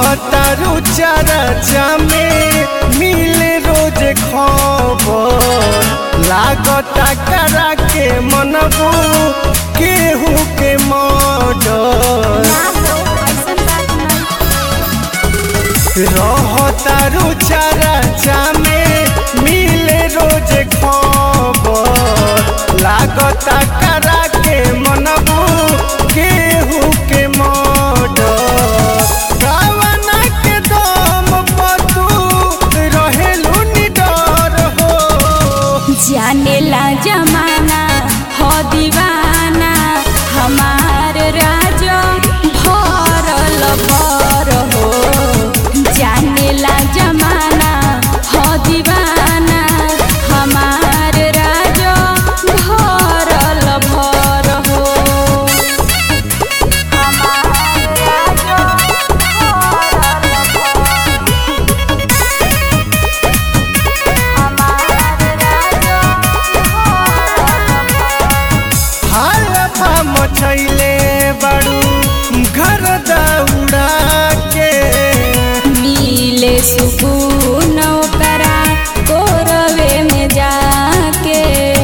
रहतारू चर्चा में मिले रोज खबर लागता करा के मनबू केहू के मर्डर रहतारू चर्चा में मिले रोज खबर लागता करा के मनबू केहू के मर्डर जानेला जमाना हो दीवाना हमार राजा भरल भर हो। जानेला जमाना हो दीवाना हमार राजा भरल भर हो। मचैले बड़ू घर दौड़ा के मिले सुकून करा कोरवे में जाके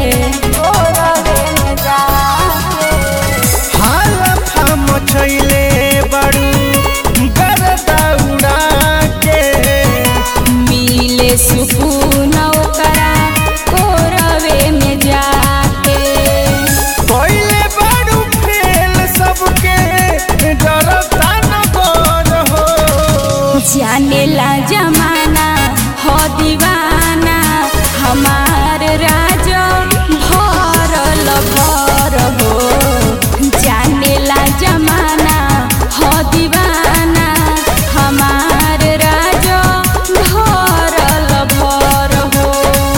हाल मचैले बड़ू घर दौड़ा के मिले सुकून करा कोरवे में जाके जानेला जमाना हो दीवाना हमार राजा भरल भर हो। जानेला जमाना हो दीवाना हमार राजा भरल भर हो।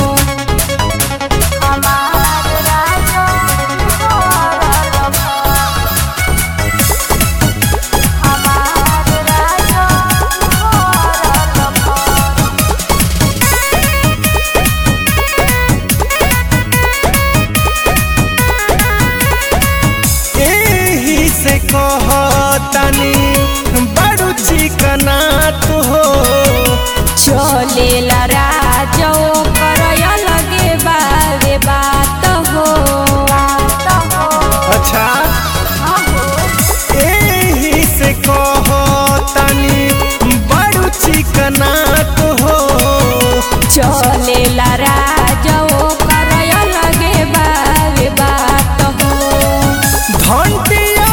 से कहतनी बड़ू चिकना तू हो चलेला राजो करय लगे बावे बात हो। अच्छा एही से कहतनी बड़ू चिकना तू हो चलेला राजो करय लगे बावे बात हो। घंटी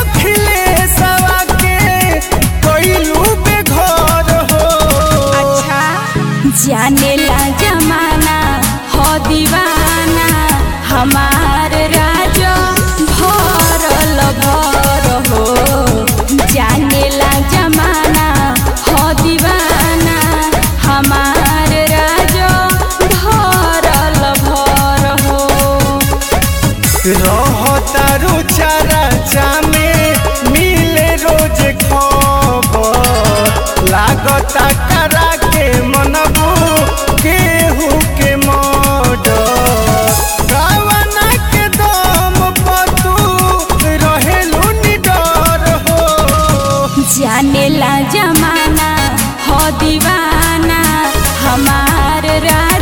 जानेला जमाना हो दीवाना हमार राजा भरल भर हो। जानेला जमाना हो दीवाना हमार राजा भरल भर हो। रहतारू चर्चा में मिले रोज खबर लागता करा के मनबू केहू के मर्डर रावना के दम पर तू रहेलू निडर हो। जानेला जमाना हो दीवाना हमार राजा